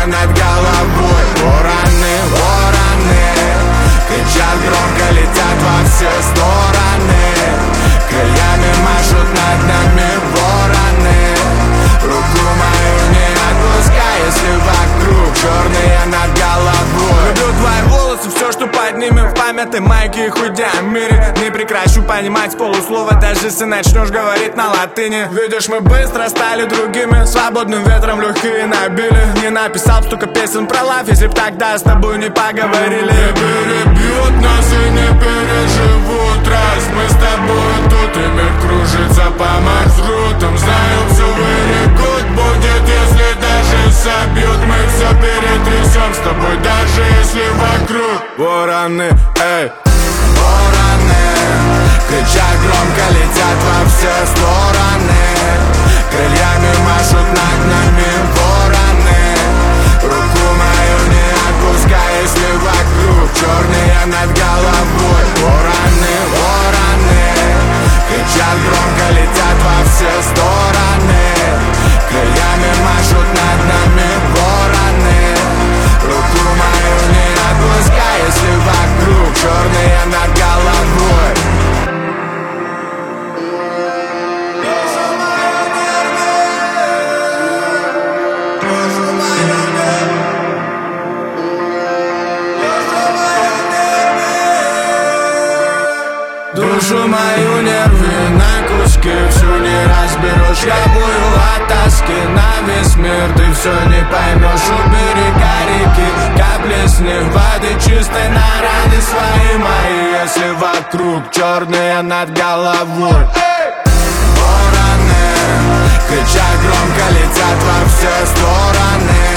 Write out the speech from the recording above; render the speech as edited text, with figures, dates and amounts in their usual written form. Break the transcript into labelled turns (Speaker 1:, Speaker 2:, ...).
Speaker 1: над головой. Вороны, вороны, кричат громко, летят во все стороны. Крыльями машут над нами вороны. Руку мою не отпускай, если вокруг черные над головой. Люблю твои волосы, все, что поднимем в памяти майке и худеем в мире. Не прекращу понимать полуслова, даже если начнешь говорить на латыни. Видишь, мы быстро стали другими, свободным ветром легкие набили. Не написал столько песен про лав, если б тогда с тобой не поговорили. Не перебьют нас и не переживут, раз мы с тобой тут, и мир кружится по маршрутам. Знаю, все берегут будет, если даже собьют. Мы все перетрясем с тобой, даже если вокруг вороны, эй. Вороны кричат громко, летят во все стороны. Крыльями машут над нами вороны. Руку мою не отпускай, если вокруг черные над головой. Вороны, вороны кричат громко, летят во все стороны. Крыльями машут над нами вороны. Руку мою не отпускай, если вокруг черные над головой. Душу мою нервы на куски, всю не разберешь. Я бую от тоски на весь мир, ты все не поймешь. У берега реки капли с них воды чистой на раны свои мои, если вокруг черные над головой. Вороны кричат громко, летят во все стороны.